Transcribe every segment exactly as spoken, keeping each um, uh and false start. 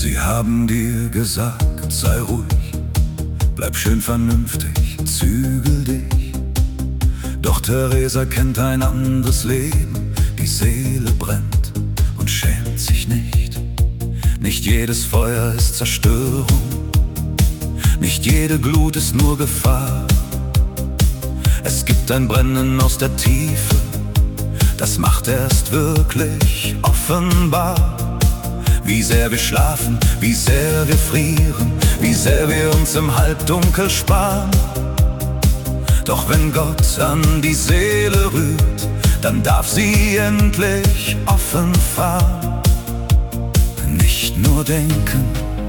Sie haben dir gesagt, sei ruhig, bleib schön vernünftig, zügel dich. Doch Theresa kennt ein anderes Leben, die Seele brennt und schämt sich nicht. Nicht jedes Feuer ist Zerstörung, nicht jede Glut ist nur Gefahr. Es gibt ein Brennen aus der Tiefe, das macht erst wirklich offenbar. Wie sehr wir schlafen, wie sehr wir frieren, wie sehr wir uns im Halbdunkel sparen. Doch wenn Gott an die Seele rührt, dann darf sie endlich offen fahren. Nicht nur denken,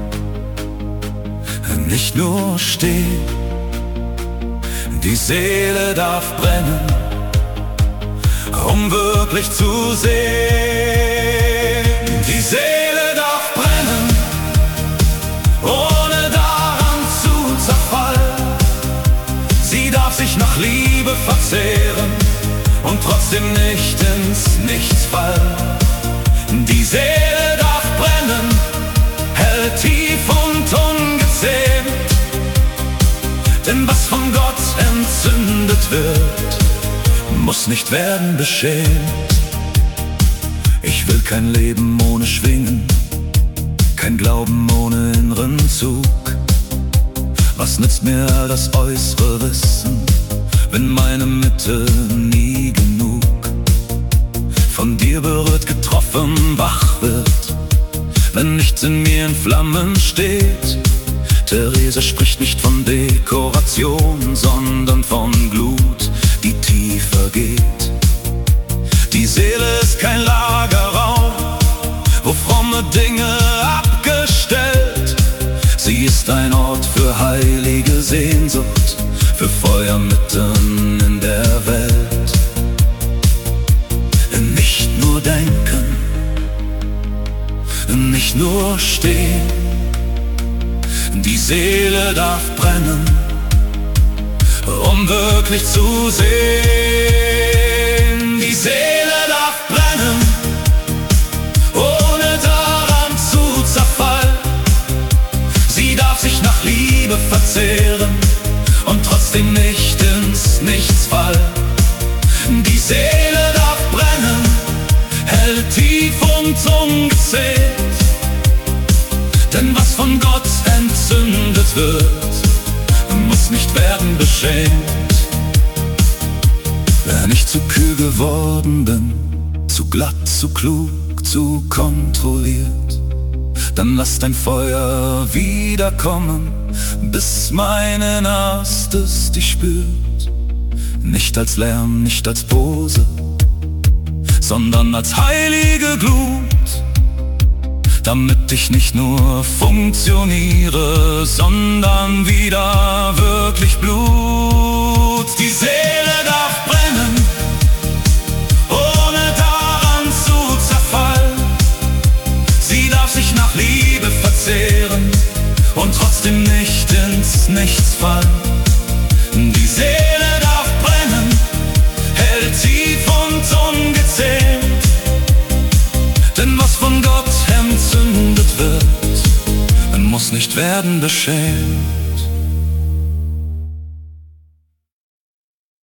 nicht nur stehen, die Seele darf brennen, um wirklich zu sehen. Die Seele darf brennen, ohne daran zu zerfallen. Sie darf sich nach Liebe verzehren und trotzdem nicht ins Nichts fallen. Die Seele darf brennen, hell, tief und ungezähmt. Denn was von Gott entzündet wird, muss nicht werden beschämt. Ich will kein Leben ohne Schwingen, kein Glauben ohne inneren Zug. Was nützt mir all das äußere Wissen, wenn meine Mitte nie genug von dir berührt, getroffen, wach wird, wenn nichts in mir in Flammen steht? Theresa spricht nicht von Dekoration, sondern von Glut, die tiefer geht. Die Seele ist kein Lagerraum, wo fromme Dinge abgestellt. Sie ist ein Ort für heilige Sehnsucht, für Feuer mitten in der Welt. Nicht nur denken, nicht nur stehen, die Seele darf brennen, um wirklich zu sehen. Die Seele darf brennen, ohne daran zu zerfallen. Sie darf sich nach Liebe verzehren und trotzdem nicht ins Nichts fallen. Die Seele darf brennen, hell, tief und ungezählt. Denn was von Gott entzündet wird, muss nicht werden beschämt. Wenn ich zu kühl geworden bin, zu glatt, zu klug, zu kontrolliert, dann lass dein Feuer wiederkommen, bis mein Innerstes dich spürt. Nicht als Lärm, nicht als Pose, sondern als heilige Glut, damit ich nicht nur funktioniere, sondern wieder wirklich Blut. Die Seele darf brennen, ohne daran zu zerfallen. Sie darf sich nach Liebe verzehren und trotzdem nicht ins Nichts fallen. Die Seele darf brennen, hell, tief und ungezähmt. Denn was von Gott entzündet wird, muss nicht werden beschämt.